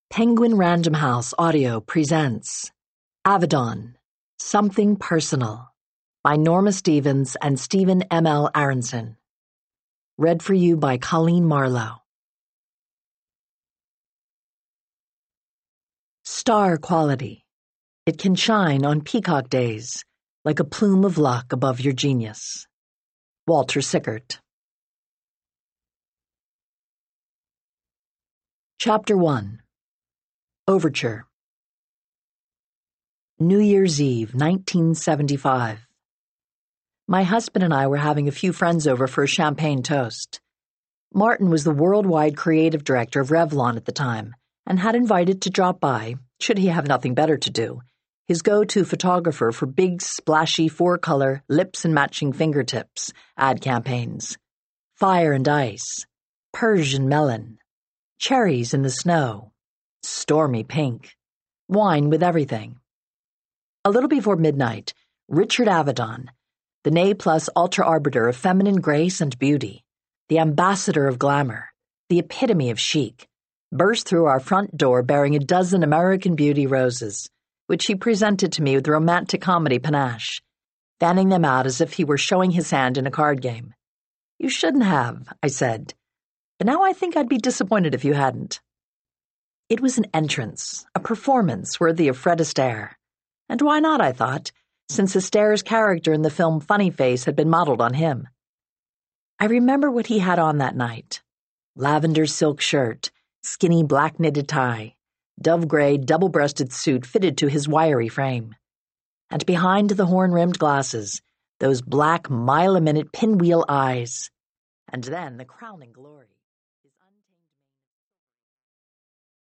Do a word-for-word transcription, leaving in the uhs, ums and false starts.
Penguin Random House Audio presents Avedon, Something Personal by Norma Stevens and Stephen M L Aronson. Read for you by Colleen Marlowe. Star quality. It can shine on peacock days like a plume of luck above your genius. Walter Sickert. Chapter one. Overture. New Year's Eve, nineteen seventy-five. My husband and I were having a few friends over for a champagne toast. Martin was the worldwide creative director of Revlon at the time and had invited to drop by, should he have nothing better to do, his go-to photographer for big, splashy, four-color, lips and matching fingertips ad campaigns. Fire and ice, Persian melon, cherries in the snow, stormy pink, wine with everything. A little before midnight, Richard Avedon, the ne-plus ultra-arbiter of feminine grace and beauty, the ambassador of glamour, the epitome of chic, burst through our front door bearing a dozen American Beauty roses, which he presented to me with romantic comedy panache, fanning them out as if he were showing his hand in a card game. "You shouldn't have," I said, "but now I think I'd be disappointed if you hadn't." It was an entrance, a performance worthy of Fred Astaire. And why not, I thought, since Astaire's character in the film Funny Face had been modeled on him. I remember what he had on that night. Lavender silk shirt, skinny black knitted tie, dove-gray double-breasted suit fitted to his wiry frame. And behind the horn-rimmed glasses, those black mile-a-minute pinwheel eyes. And then the crowning glory.